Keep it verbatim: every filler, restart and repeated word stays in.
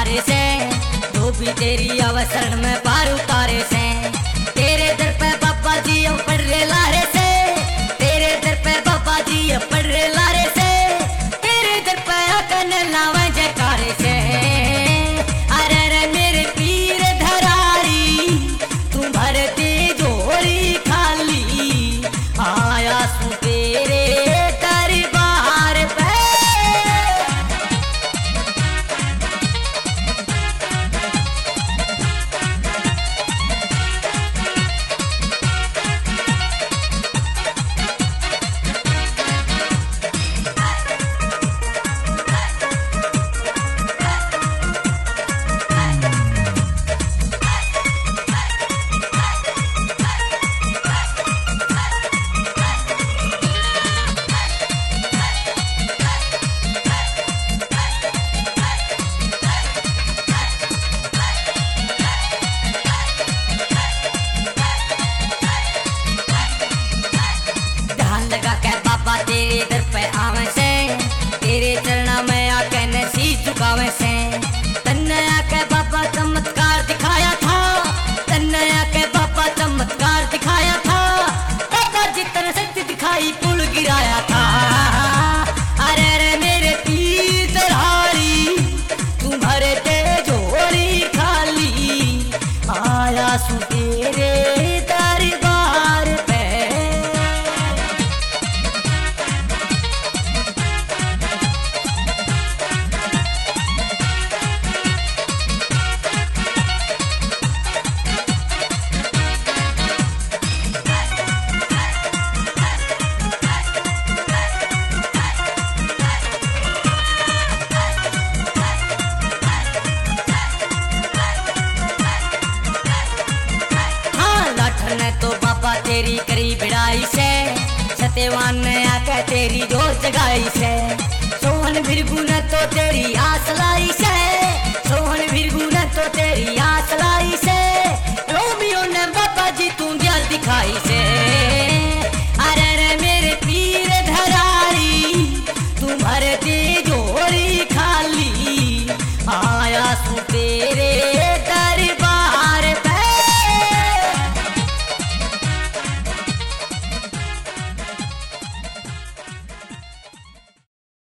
सहारे से, धोबी तेरी अवसर में पार उतारे से। तेरे दर पे बाबा जी हम पढ़ रहे लारे से, तेरे दर पे बाबा जी हम पढ़ रहे लारे से, तेरे दर पे आकन लावे जयकारे से। अरे रे मेरे पीर धरारी, तू भरते झोली खाली, आया सू तेरे दरबार पे। लगा के बाबा तेरे दर पे आवे से, तेरे चरणा में आके न शीश झुकावे से। तन्ने आके बाबा चमत्कार दिखाया था, तन्ने आके बाबा चमत्कार दिखाया था, बाबा जितने शक्ति दिखाई पुल गिराया था। अरे रे मेरे पीर धरारी, तू भरे ते झोली खाली, आया सू तेरे दरबार पे। ने तो बाबा तेरी करी बिड़ाई से, सत्यवान ने आकर तेरी जोर जगाई से। सोहन भिरगु ने तो तेरी आस लाई से, सोहन भिरगु ने तो तेरी आस लाई से। रोमियो ने बाबा जी तू दिखाई से।